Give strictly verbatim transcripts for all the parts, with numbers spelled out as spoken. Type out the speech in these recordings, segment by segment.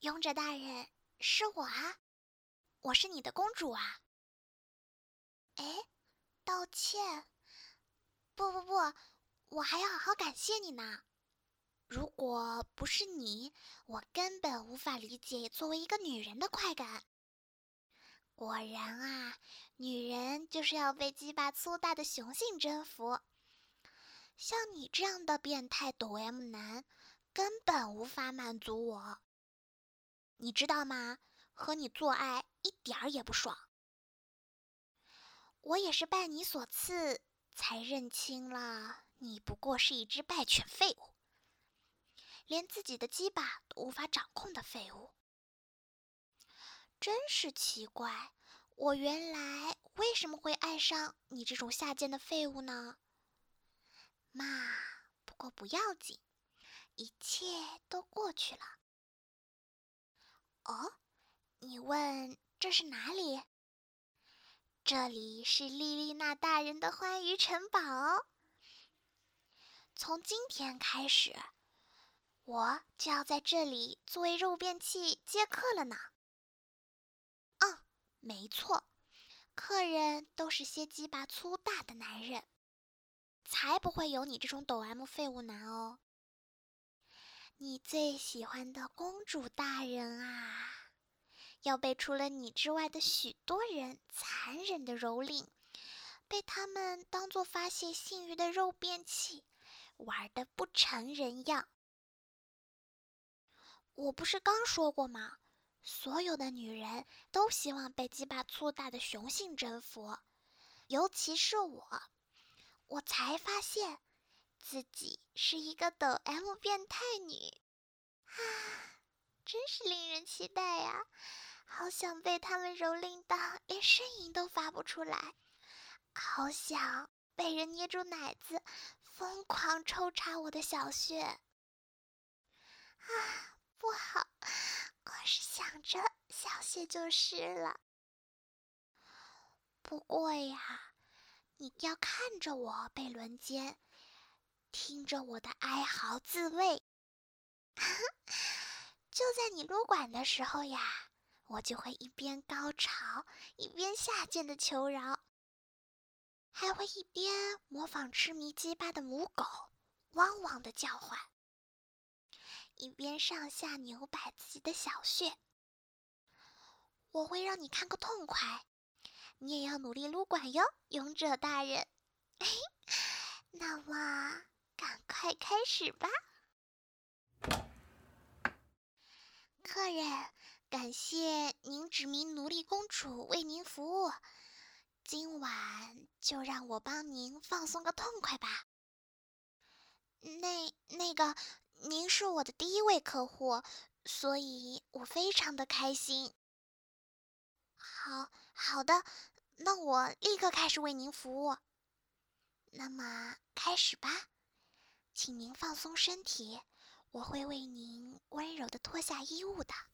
勇者大人，是我啊，我是你的公主啊。哎，道歉？不不不，我还要好好感谢你呢。如果不是你，我根本无法理解作为一个女人的快感。果然啊，女人就是要被鸡巴粗大的雄性征服。像你这样的变态抖 M 男，根本无法满足我。你知道吗？和你做爱一点儿也不爽。我也是拜你所赐，才认清了你不过是一只败犬废物，连自己的鸡巴都无法掌控的废物。真是奇怪，我原来为什么会爱上你这种下贱的废物呢？嘛，不过不要紧，一切都过去了。哦，你问这是哪里？这里是莉莉娜大人的欢愉城堡哦。从今天开始，我就要在这里作为肉便器接客了呢。嗯，没错，客人都是些鸡巴粗大的男人，才不会有你这种抖 M 废物男哦。你最喜欢的公主大人啊，要被除了你之外的许多人残忍的蹂躏，被他们当作发泄性欲的肉便器，玩得不成人样。我不是刚说过吗？所有的女人都希望被鸡巴粗大的雄性征服，尤其是我。我才发现自己是一个抖 M 变态女，啊，真是令人期待呀！好想被他们蹂躏到连呻吟都发不出来，好想被人捏住奶子，疯狂抽插我的小穴。啊，不好，光是想着小穴就湿了。不过呀，你要看着我被轮奸，听着我的哀嚎自慰。就在你撸管的时候呀，我就会一边高潮一边下贱的求饶，还会一边模仿痴迷鸡巴的母狗汪汪的叫唤，一边上下扭摆自己的小穴。我会让你看个痛快，你也要努力撸管哟，勇者大人。那么赶快开始吧。客人，感谢您指名奴隶公主为您服务，今晚就让我帮您放松个痛快吧。那那个，您是我的第一位客户，所以我非常的开心。好好的，那我立刻开始为您服务。那么开始吧，请您放松身体，我会为您温柔的脱下衣物的。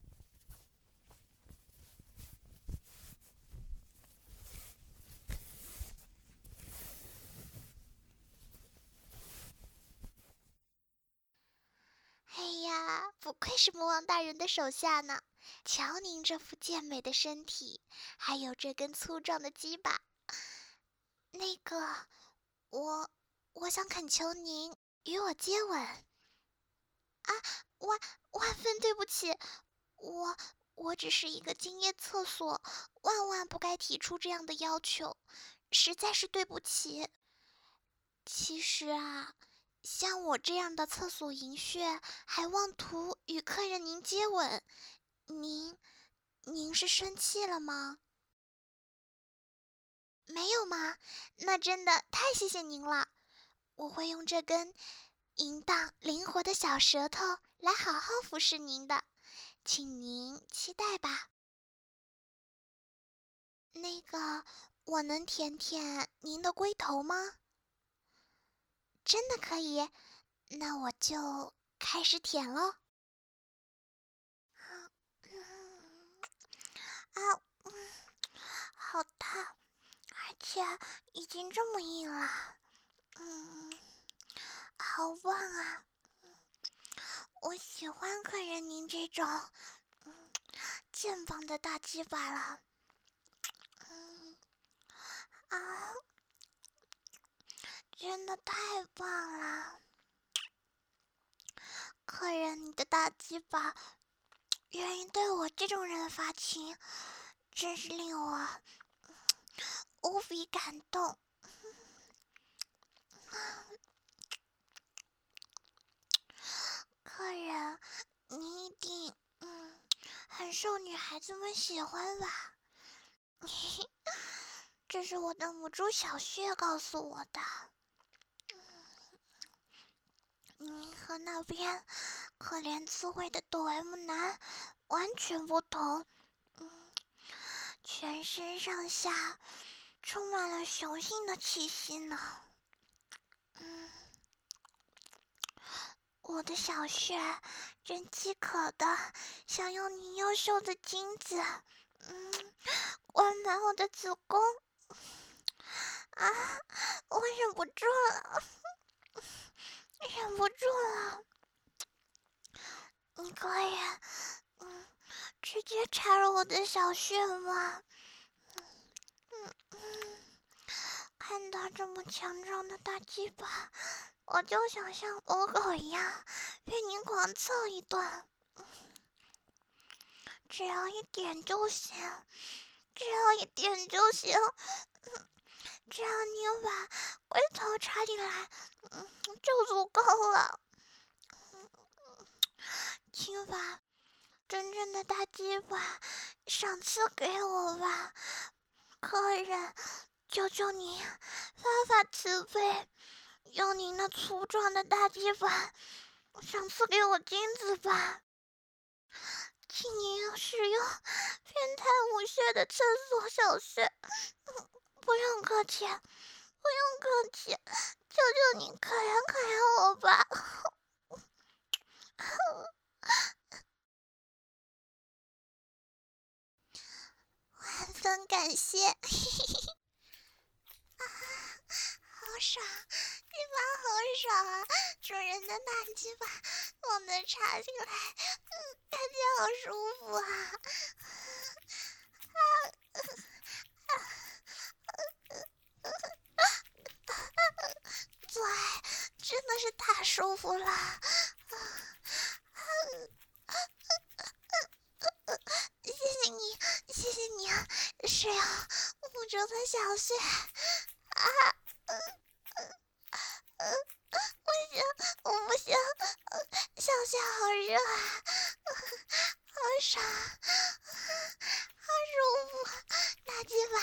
哎呀，不愧是魔王大人的手下呢！瞧您这副健美的身体，还有这根粗壮的鸡巴。那个，我我想恳求您与我接吻。啊，万万分对不起，我我只是一个敬业厕所，万万不该提出这样的要求，实在是对不起。其实啊，像我这样的厕所淫穴，还妄图与客人您接吻，您您是生气了吗？没有吗？那真的太谢谢您了，我会用这根淫荡灵活的小舌头来好好服侍您的，请您期待吧。那个，我能舔舔您的龟头吗？真的可以，那我就开始舔喽。啊，嗯，好烫，而且已经这么硬了，嗯，好棒啊！ 我喜欢客人您这种，嗯，健棒的大鸡巴了。嗯，啊，真的太棒了！客人，你的大鸡巴愿意对我这种人发情，真是令我无比感动。客人，你一定嗯很受女孩子们喜欢吧？这是我的母猪小穴告诉我的。你和那边可怜滋味的抖 M 男完全不同。嗯，全身上下充满了雄性的气息呢。嗯，我的小穴正饥渴的想用你优秀的精子，嗯，灌满我的子宫。啊，我忍不住了，忍不住了。你可以，嗯，直接插入我的小穴吗？嗯嗯，看到这么强壮的大鸡巴，我就想像母狗一样被您狂操一顿。只要一点就行，只要一点就行。嗯，只要你把龟头插进来，嗯，就足够了。嗯，请把真正的大鸡巴赏赐给我吧，客人，求求你发发慈悲，用您那粗壮的大鸡巴赏赐给我金子吧。请您使用变态无血的厕所小穴，不用客气，不用客气，求求你可怜可怜我吧。万分感谢。啊，好爽，鸡巴好爽啊！主人的大鸡巴猛地插进来，嗯，感觉好舒服啊！啊啊啊啊！做爱真的是太舒服了。啊啊啊啊！谢谢你，谢谢你啊！是啊，母猪的小穴啊！嗯嗯嗯，不行，我不行，小穴好热啊，好爽，好舒服，大鸡巴，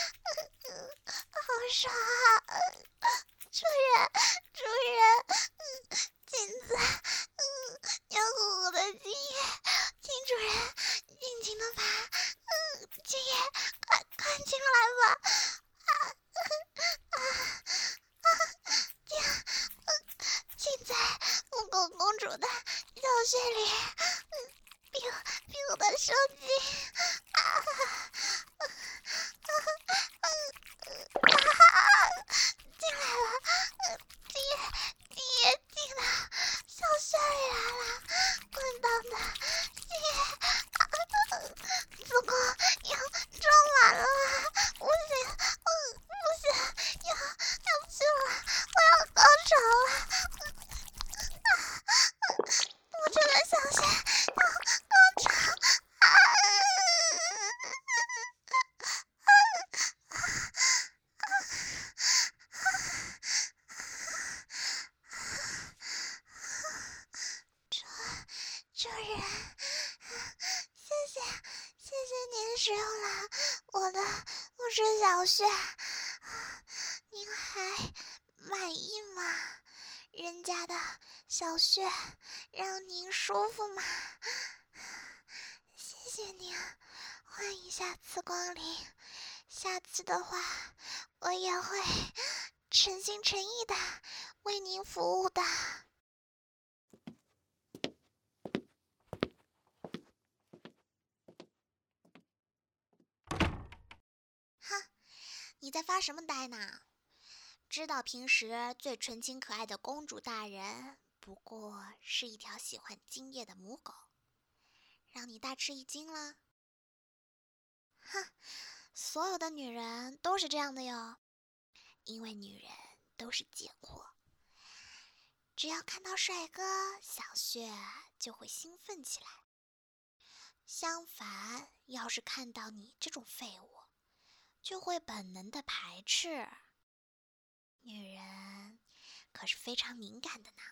好爽啊！主人，主人，嗯，金子，嗯，要和我的精液，请主人尽情的把，嗯，精液灌灌进来吧。啊啊啊！请，嗯，请在母狗公主的小穴里，嗯，闭闭我的手机。啊啊啊啊！进来了，嗯，精液精液进到小穴里来了，滚烫的精液，啊，子宫要装满了，不行，嗯，不行，要要不行了，我要高潮了，啊啊！我真的想想要高潮，啊！主主人，谢谢谢谢您使用了我的木质小穴，您还满意吗？人家的小穴让您舒服吗？谢谢您，欢迎下次光临。下次的话，我也会诚心诚意的为您服务的。哈，你在发什么呆呢？知道平时最纯情可爱的公主大人不过是一条喜欢精液的母狗，让你大吃一惊了？哼，所有的女人都是这样的哟，因为女人都是贱货。只要看到帅哥，小穴就会兴奋起来。相反，要是看到你这种废物，就会本能的排斥。女人可是非常敏感的呢。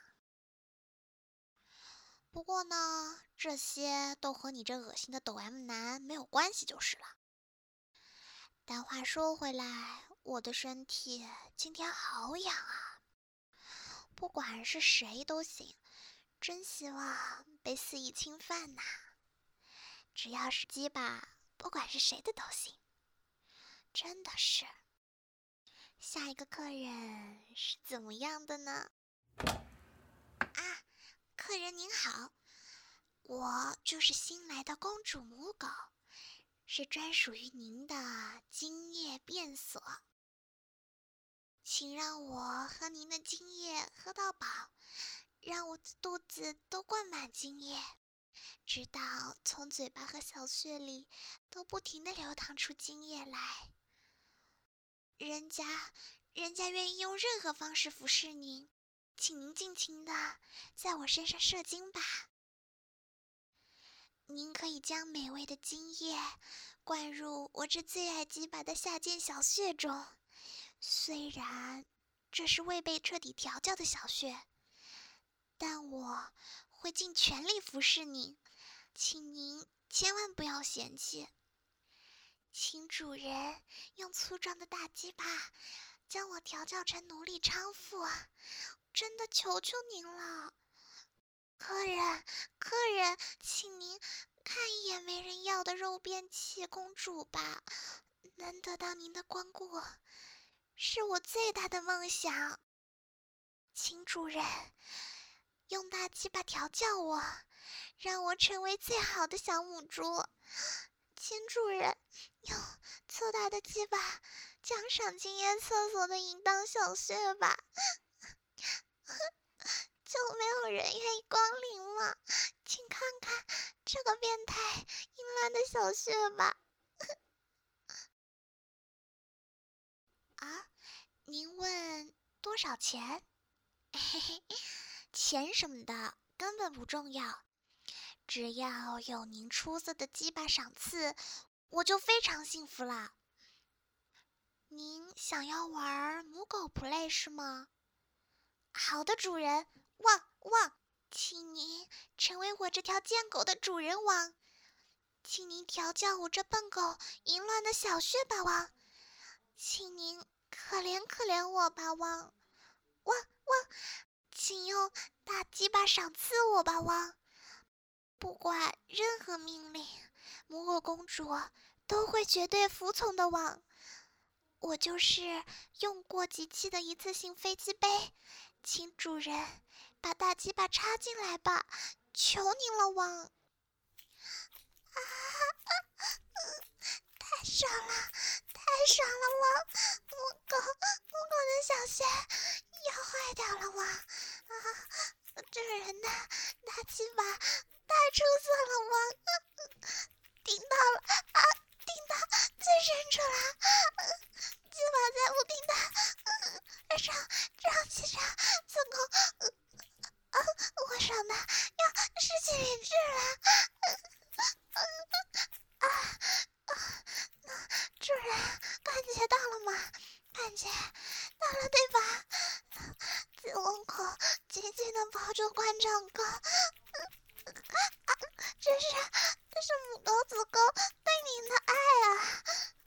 不过呢，这些都和你这恶心的抖 M 男没有关系就是了。但话说回来，我的身体今天好痒啊！不管是谁都行，真希望被肆意侵犯呐！只要是鸡巴，不管是谁的都行。真的是。下一个客人是怎么样的呢？啊，客人您好，我就是新来的公主母狗，是专属于您的精液便所。请让我喝您的精液喝到饱，让我的肚子都灌满精液，直到从嘴巴和小穴里都不停地流淌出精液来。人家，人家愿意用任何方式服侍您，请您尽情的在我身上射精吧。您可以将美味的精液灌入我这最爱鸡巴的下贱小穴中。虽然这是未被彻底调教的小穴，但我会尽全力服侍您，请您千万不要嫌弃。请主人用粗壮的大鸡巴将我调教成奴隶娼妇，真的求求您了。客人，客人，请您看一眼没人要的肉便器公主吧，能得到您的光顾是我最大的梦想。请主人用大鸡巴调教我，让我成为最好的小母猪。请主人用粗大的鸡巴奖赏经验厕所的淫荡小穴吧，就没有人愿意光临了。请看看这个变态淫乱的小穴吧。啊，您问多少钱？嘿嘿，钱什么的根本不重要，只要有您出色的鸡巴赏赐，我就非常幸福啦。您想要玩母狗 play 是吗？好的，主人，汪汪，请您成为我这条贱狗的主人王，请您调教我这笨狗淫乱的小穴吧，王，请您可怜可怜我吧，王，汪汪，请用大鸡巴赏赐我吧，王。不管任何命令，母狗公主都会绝对服从的，王。我就是用过即弃的一次性飞机杯，请主人把大鸡巴插进来吧，求您了，王。啊，太爽了，太爽了，王！母狗，母狗的小穴要坏掉了，王！啊，这人的大鸡巴太出色了，王！顶到了啊，顶到最深处了！鸡巴在不停的上上起上，子宫啊，我爽的要失去理智了！啊啊！主人感觉到了吗？感觉到了对吧？子宫口紧紧的抱住关掌沟，啊，这是这是母狗子宫对您的爱啊！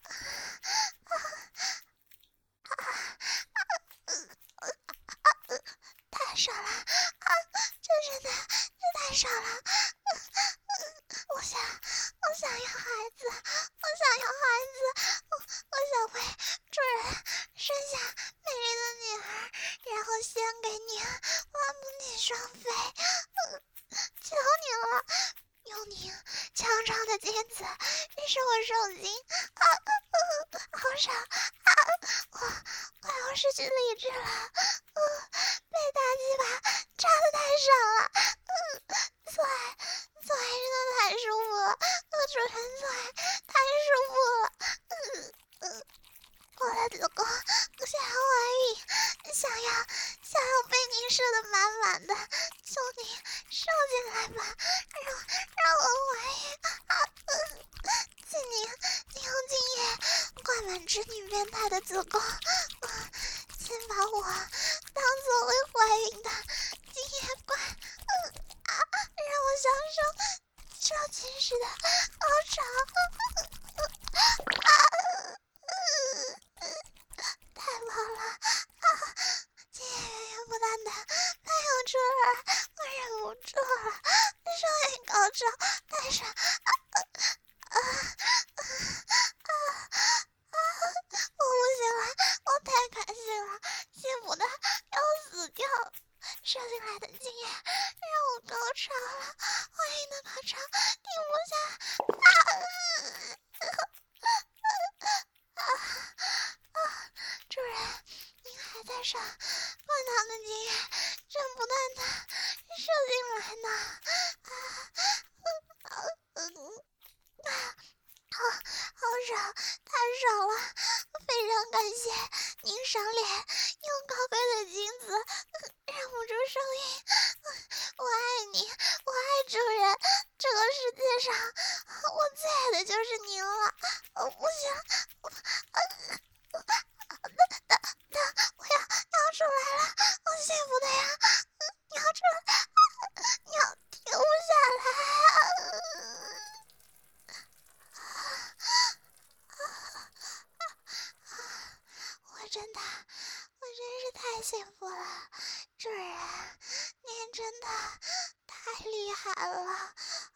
太爽了啊！这真的这太爽了！我想我想要孩子，我想要孩子，我我想为主人生下美丽的女儿，然后献给你，我母女双飞。求你了，用您强壮的精子使我受精，啊，好爽啊！我快要失去理智了，呃，被大鸡巴插得太爽了，嗯，做爱做爱真的太舒服了，和主人做爱太舒服了，嗯嗯，我的子宫想要怀孕，想要想要被你射得满满的，求你射进来吧，让让我怀孕啊！嗯，请您您用精液灌满织女变态的子宫，嗯，先把我当作为怀孕的精液灌，嗯啊，让我享受少秦时的高潮，嗯嗯啊，嗯嗯，太棒了啊！精液源源不断的喷涌出来，我忍不住了，双眼高潮，太爽！啊啊啊啊啊啊！我不行了，我太开心了，幸福的要死掉！射进来的精液让我高潮了，怀孕的高潮停不下！啊啊啊！主人，您还在上，灌汤的精液正不断的射进来呢！啊啊嗯啊！好，好爽，太爽了！非常感谢您赏脸，用高贵的精子忍不住声音，我爱你，我爱主人，这个世界上我最爱的就是您了。我不行，我啊啊等等，我要要出来了，我幸福的呀！你要出来，你要停不下来啊！我真的，我真是太幸福了，主人，您真的太厉害了！啊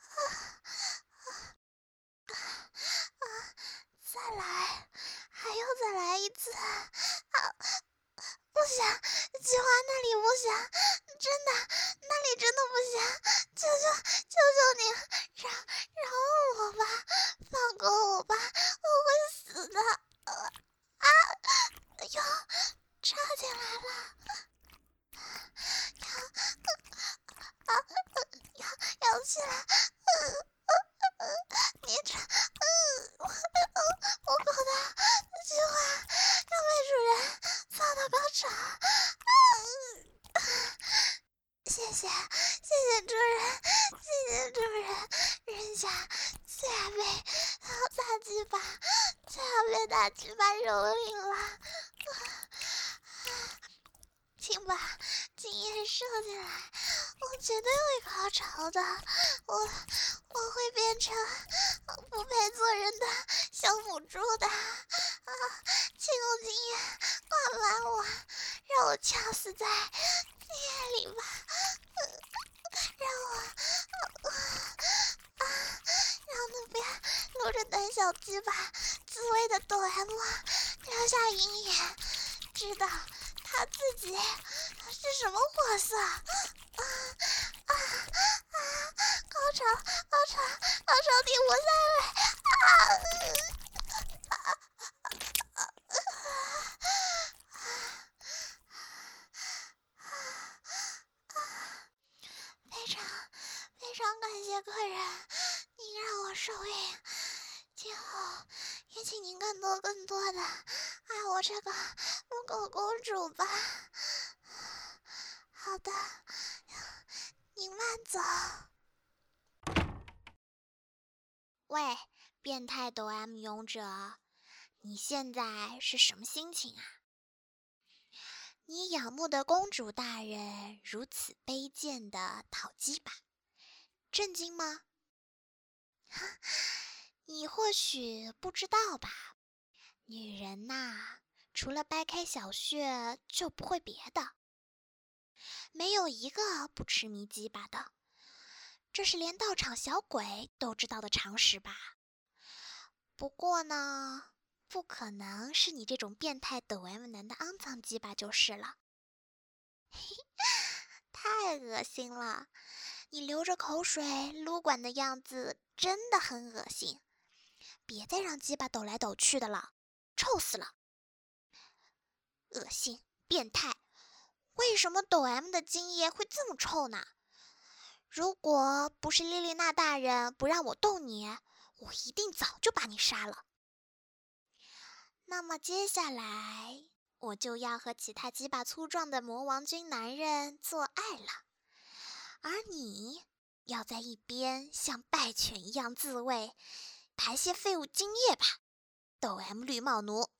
啊啊！再来，还要再来一次！啊，不行，计划那里不行，真的，那里真的不行！求求求求您，饶饶我吧，放过我吧，我会死的！啊啊！哟，插进来了！要啊，要要起来！嗯嗯嗯，你这嗯，我我搞的计划要被主人放到高潮！嗯，谢谢谢谢主人，谢谢主人，人家最爱被大鸡巴，最爱被大鸡巴蹂躏了。请把精液射进来，我绝对会高潮的。我我会变成不配做人的小母猪的啊！请用精液灌满我，让我掐死在精液里吧！嗯、让我啊啊！让那边露着胆小鸡巴滋味的哆啦 A 梦留下阴影，知道他自己是什么货色？啊啊啊！高潮，高潮，高潮停不下来！啊！啊啊啊非常非常感谢客人，您让我受孕，今后也请您更多更多的爱我这个母狗公主吧。好的，您慢走。喂，变态抖 M 勇者，你现在是什么心情啊？你仰慕的公主大人如此卑贱的讨鸡巴，震惊吗？你或许不知道吧，女人呐，除了掰开小穴就不会别的，没有一个不痴迷鸡巴的，这是连道场小鬼都知道的常识吧。不过呢，不可能是你这种变态抖 M 男的肮脏鸡巴就是了。太恶心了，你流着口水撸管的样子真的很恶心，别再让鸡巴抖来抖去的了，臭死了！恶心，变态，为什么抖 M 的精液会这么臭呢？ 如果不是莉莉娜大人不让我动你，我一定早就把你杀了。那么接下来，我就要和其他几把粗壮的魔王军男人做爱了，而你要在一边像败犬一样自卫，排泄废物精液吧，抖 M 绿帽奴。